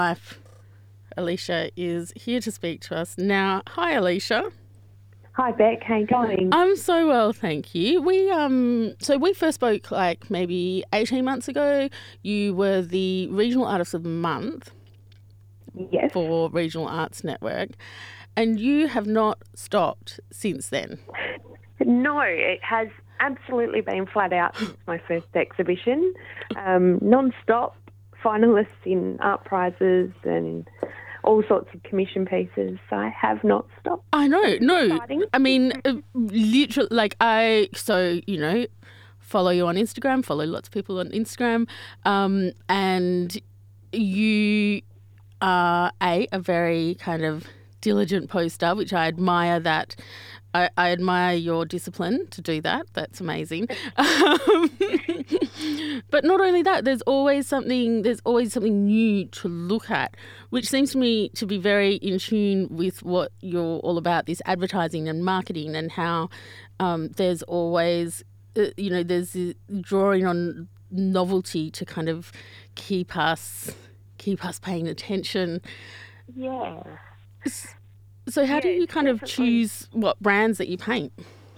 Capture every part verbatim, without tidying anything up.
wife, Alicia, is here to speak to us now. Hi, Alicia. Hi, Beck. How you going? I'm so well, thank you. We um, so we first spoke like maybe eighteen months ago. You were the Regional Artist of the Month Yes. for Regional Arts Network, and you have not stopped since then. No, it has absolutely been flat out since my first exhibition. Um, non-stop finalists in art prizes and all sorts of commission pieces. So I have not stopped. I know, no. Exciting. I mean, uh, literally, like I, so, you know, follow you on Instagram, follow lots of people on Instagram, um, and you are, A, a very kind of diligent poster, which I admire that. I, I admire your discipline to do that. That's amazing. Um, but not only that, there's always something. There's always something new to look at, which seems to me to be very in tune with what you're all about. This advertising and marketing, and how um, there's always, uh, you know, there's uh, drawing on novelty to kind of keep us keep us paying attention. Yeah. So how Yeah, do you it's kind of definitely- choose what brands that you paint?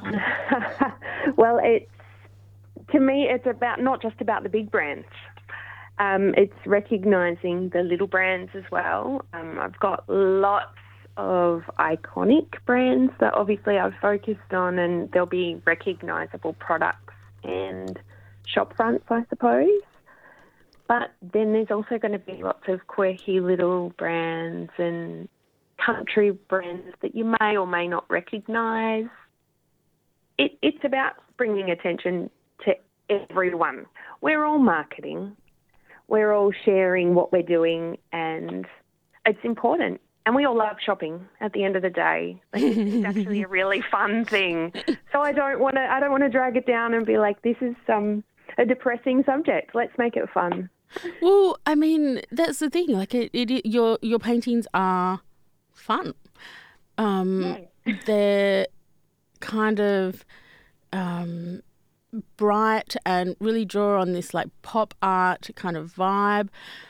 Well, it's to me, it's about not just about the big brands. Um, it's recognising the little brands as well. Um, I've got lots of iconic brands that obviously I've focused on, and there'll be recognisable products and shop fronts, I suppose. But then there's also going to be lots of quirky little brands and country brands that you may or may not recognise. It, it's about bringing attention to everyone. We're all marketing. We're all sharing what we're doing, and it's important. And we all love shopping at the end of the day. Like, it's actually a really fun thing. So I don't want to I don't want to drag it down and be like, this is um, a depressing subject. Let's make it fun. Well, I mean, that's the thing. Like, it, it your your paintings are fun. Um, they're kind of um, bright and really draw on this like pop art kind of vibe.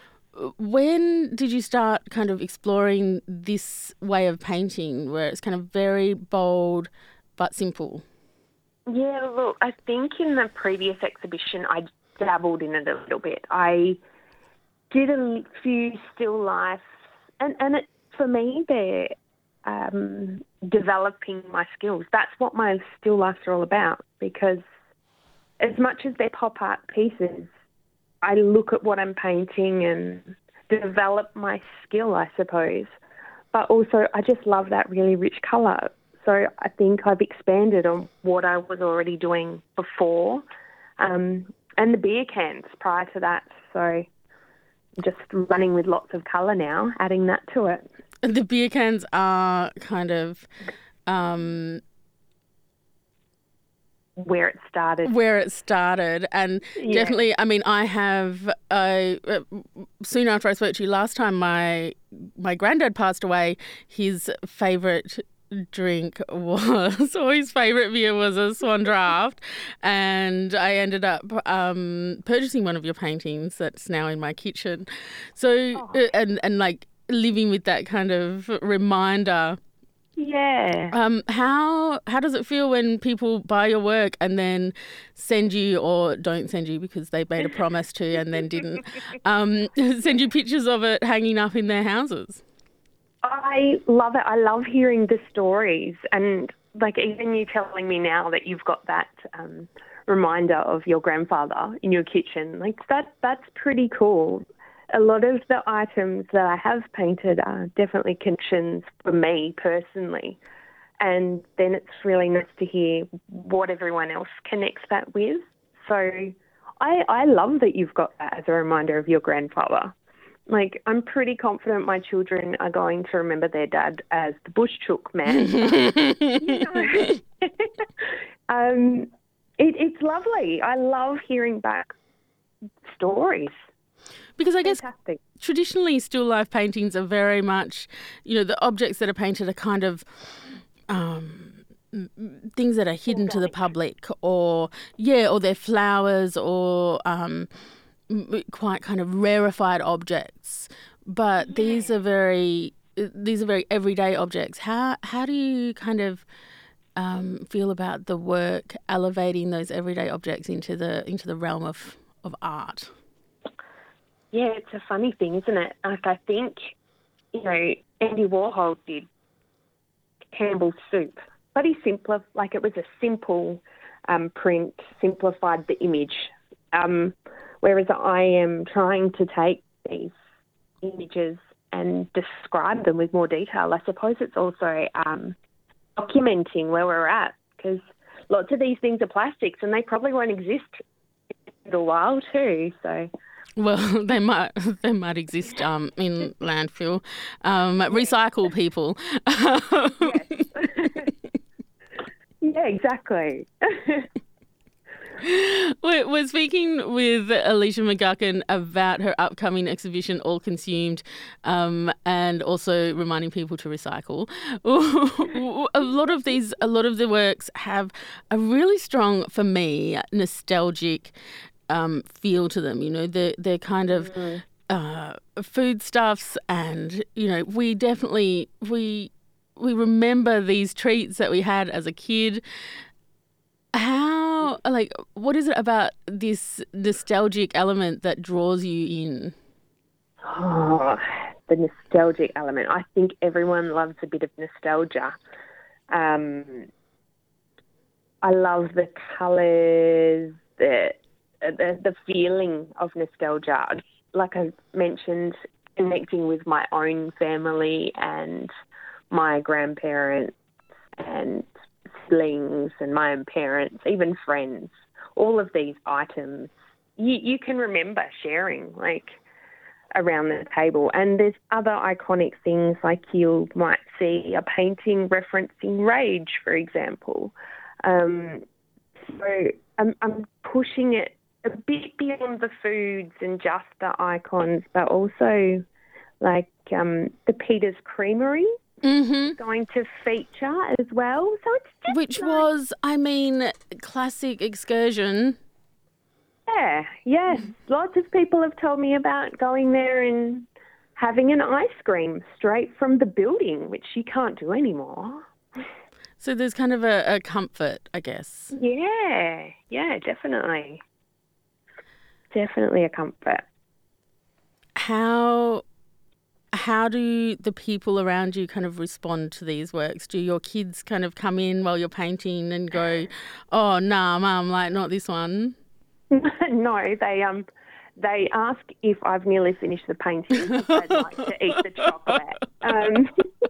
When did you start kind of exploring this way of painting, where it's kind of very bold but simple? Yeah, look, I think in the previous exhibition I dabbled in it a little bit. I did a few still lifes, and, and it, for me, they're um, developing my skills. That's what my still lifes are all about, because as much as they're pop art pieces, I look at what I'm painting and develop my skill, I suppose. But also, I just love that really rich colour. So I think I've expanded on what I was already doing before, um, and the beer cans prior to that. So I'm just running with lots of colour now, adding that to it. The beer cans are kind of um, where it started. Where it started. And Yeah. definitely, I mean, I have, uh, uh, soon after I spoke to you last time, my my granddad passed away. His favourite drink was, or his favourite beer was a Swan Draft. And I ended up um, purchasing one of your paintings that's now in my kitchen. So, Oh. uh, and, and like living with that kind of reminder. Yeah. Um, how how does it feel when people buy your work and then send you, or don't send you because they made a promise to and then didn't, um, send you pictures of it hanging up in their houses? I love it. I love hearing the stories, and like even you telling me now that you've got that um, reminder of your grandfather in your kitchen, like that that's pretty cool. A lot of the items that I have painted are definitely connections for me personally. And then it's really nice to hear what everyone else connects that with. So I, I love that you've got that as a reminder of your grandfather. Like, I'm pretty confident my children are going to remember their dad as the bush chook man. You know. um, it, it's lovely. I love hearing back stories. Because I guess Fantastic. traditionally still life paintings are very much, you know, the objects that are painted are kind of um, things that are hidden to the public, or, yeah, or they're flowers, or um, quite kind of rarefied objects. but Yeah. these are very these are very everyday objects. How how do you kind of um, feel about the work elevating those everyday objects into the into the realm of, of art? Yeah, it's a funny thing, isn't it? Like, I think, you know, Andy Warhol did Campbell's soup, but he simpler like it was a simple um, print, simplified the image. Um, whereas I am trying to take these images and describe them with more detail. I suppose it's also um, documenting where we're at, because lots of these things are plastics and they probably won't exist in a little while too. So, well, they might they might exist um, in landfill. Um, recycle people. yes. Yeah, exactly. We're we're speaking with Alicia McGuckin about her upcoming exhibition, All Consumed, um, and also reminding people to recycle. a lot of these, a lot of the works have a really strong, for me, nostalgic um, feel to them. You know, they're they're kind of mm. uh, foodstuffs, and you know, we definitely we we remember these treats that we had as a kid. How, like, what is it about this nostalgic element that draws you in? Oh, the nostalgic element. I think everyone loves a bit of nostalgia. Um, I love the colours, the, the the feeling of nostalgia. Like I mentioned, connecting with my own family and my grandparents and siblings and my own parents, even friends, all of these items you, you can remember sharing, like, around the table. And there's other iconic things, like you might see a painting referencing rage, for example. Um, so I'm, I'm pushing it a bit beyond the foods and just the icons, but also like um, the Peter's Creamery. Mm-hmm. Going to feature as well. So it's just Which nice. was, I mean, classic excursion. Yeah, yes. Lots of people have told me about going there and having an ice cream straight from the building, which you can't do anymore. So there's kind of a, a comfort, I guess. Yeah, yeah, definitely. Definitely a comfort. How... How do the people around you kind of respond to these works? Do your kids kind of come in while you're painting and go, "Oh, nah, Mum, like not this one"? No, they um they ask if I've nearly finished the painting because they'd like to eat the chocolate. Um,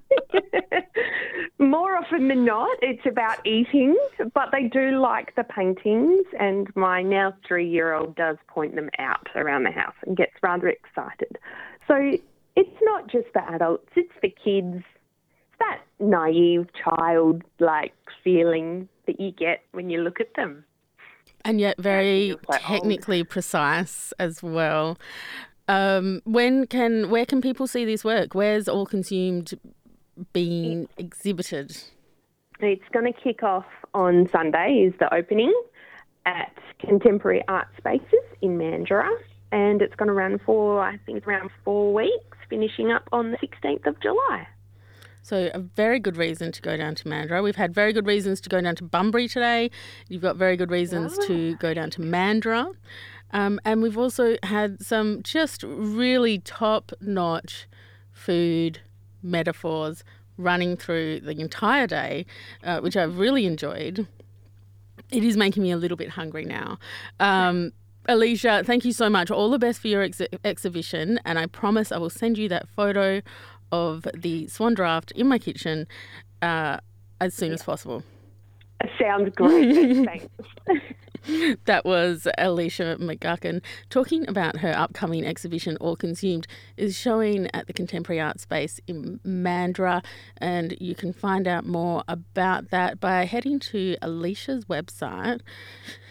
more often than not, it's about eating, but they do like the paintings, and my now three-year-old does point them out around the house and gets rather excited. So it's not just for adults, it's for kids. It's that naive child-like feeling that you get when you look at them. And yet very technically old. Precise as well. Um, when can, where can people see this work? Where's All Consumed being exhibited? It's going to kick off on Sunday, is the opening, at Contemporary Art Spaces in Mandurah. And it's going to run for, I think, around four weeks, finishing up on the sixteenth of July. So a very good reason to go down to Mandurah. We've had very good reasons to go down to Bunbury today. You've got very good reasons wow. to go down to Mandurah. Um, and we've also had some just really top-notch food metaphors running through the entire day, uh, which I've really enjoyed. It is making me a little bit hungry now. Um Alicia, thank you so much. All the best for your ex- exhibition, and I promise I will send you that photo of the Swan Draft in my kitchen uh, as soon as possible. Sounds great. Thanks. That was Alicia McGuckin talking about her upcoming exhibition, All Consumed, is showing at the Contemporary Art Space in Mandurah, and you can find out more about that by heading to Alicia's website,